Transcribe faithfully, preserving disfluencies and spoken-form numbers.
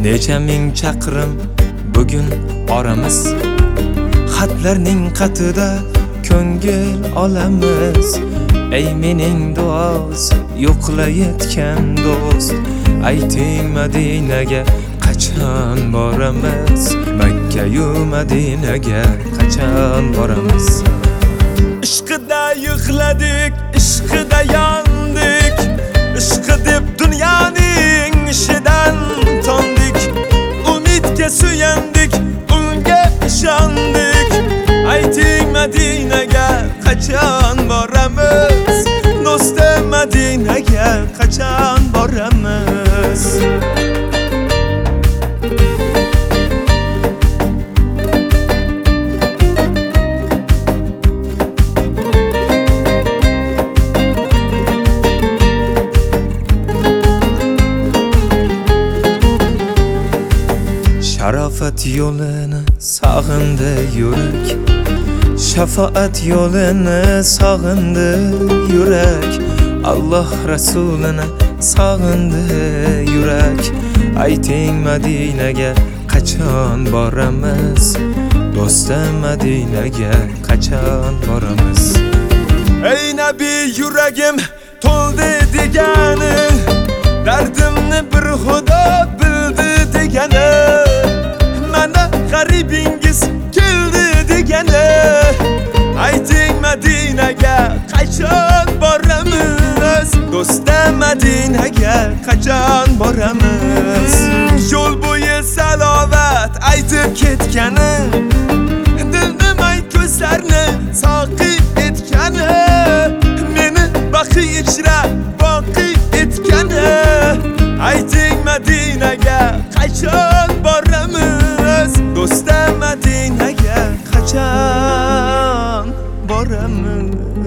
Necha ming chaqirim bugun oramiz, xatlarning qatida ko'ngil olamiz. Ey mening duosi yo'qlayotgan do'st, ayting Madinaga qachon boramiz? Makka yu Madinaga qachon boramiz? Ishqida yig'ladik, ishqida yandik, ishqi deb dunyoning ishidan tondik. Umidga suyandik, unga ishondik. Ayting Madinaga qachon boramiz? Do'stim Madinaga qachon boramiz? Sharofat yo'lini sog'indi yurak, shafaat yo'lini sog'indi yurak, Alloh rasulini sog'indi yurak. Ayting Madinaga qachon boramiz? Do'stim Madinaga qachon boramiz? Ey nabiy yuragim to'ldi degani, dardimni bir xudo bildi degani, mana g'aribingiz keldi degani. Ayting Madinaga qachon boramiz? Do'stim Madinaga qachon boramiz? Yo'l bo'yi salovat aytib ketgani, dilnimay ko'zlarni soqi etgani, meni baqiy ichra boqi etgani. Ayting Madinaga qachon boramiz? Do'stim Madinaga qachon boramiz?